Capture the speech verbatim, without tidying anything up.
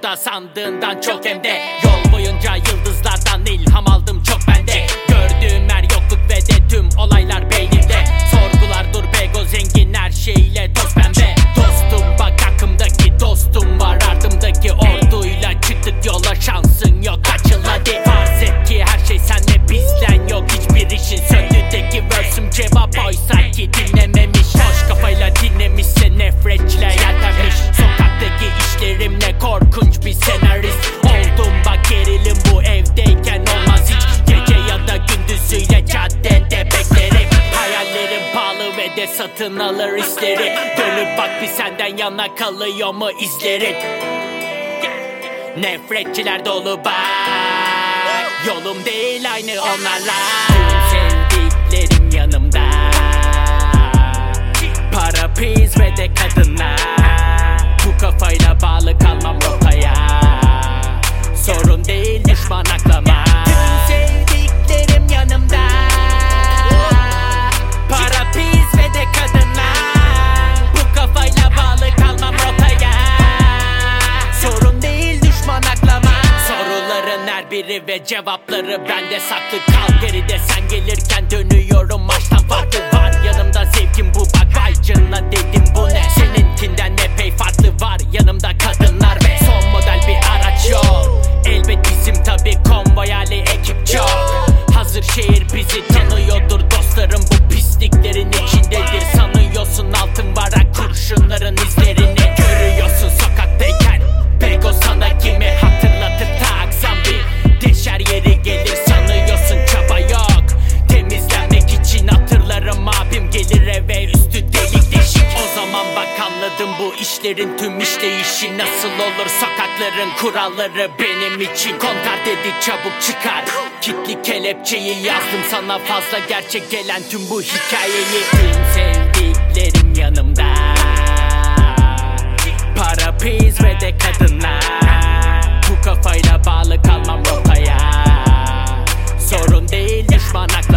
da sandığından çok, hem de yol boyunca yıldızlardan ilham aldım çok bende. Gördüğüm her yokluk ve de tüm olaylar beynimde. Sorgular dur bego zengin her şeyle toz pembe. Dostum bak aklımdaki dostum var, ardımdaki orduyla çıktık yola, şansın yok açıl hadi. Farz et ki her şey senle bizden yok, hiçbir işin söndüğündeki versüm cevap oysa ki dinlememiş. Boş kafayla dinlemişse nefretçiler yeltenmiş. Sokaktaki işlerimle korkunç bir senarist oldum bak, gerilim bu evdeyken olmaz hiç. Gece ya da gündüzüyle caddede beklerim. Hayallerim pahalı ve de satın alır hisleri. Dönüp bak bir senden yana kalıyor mu izlerin. Nefretçiler dolu bak, yolum değil aynı onlarla. Tüm sevdiklerim yanımda, para, piz ve de kadınlar. Bu kafayla bağlı kalmam rotaya, sorun değil düşman aklama. Tüm sevdiklerim yanımda, para, piz ve de kadınlar. Bu kafayla bağlı kalmam rotaya, sorun değil düşman aklama. Soruların her biri ve cevapları bende saklı, kal geride sen gelirken dönüyorum maçtan farklı var. Yanımda zevkim bu bak, vay canına dedim bu ne. Seninkinden epey farklı var yanımda kadınlar ve son model bir araç yok. Elbet bizim tabi konvoy hali ekip çok. Hazır şehir bizi tanıyordur dostlarım, bu pisliklerin içindedir. Sanıyorsun altın varak kurşunların izlerini görüyorsun sokaktayken. Bego sana kimi hatırlatır taksam bir deşer yeri gelir, sanıyorsun çaba yok. Temizlenmek için hatırlarım abim gelir eve üstü delik deşik. O zaman bak anladım bu işlerin tüm işleyişi nasıl olur. Sokakların kuralları benim için konkar dedi çabuk çıkar. Kitli kelepçeyi yazdım sana, fazla gerçek gelen tüm bu hikayeyi. Tüm sevdiklerim yanımda, para, piz ve de kadınlar. Bu kafayla bağlı kalmam rotaya, sorun değil düşman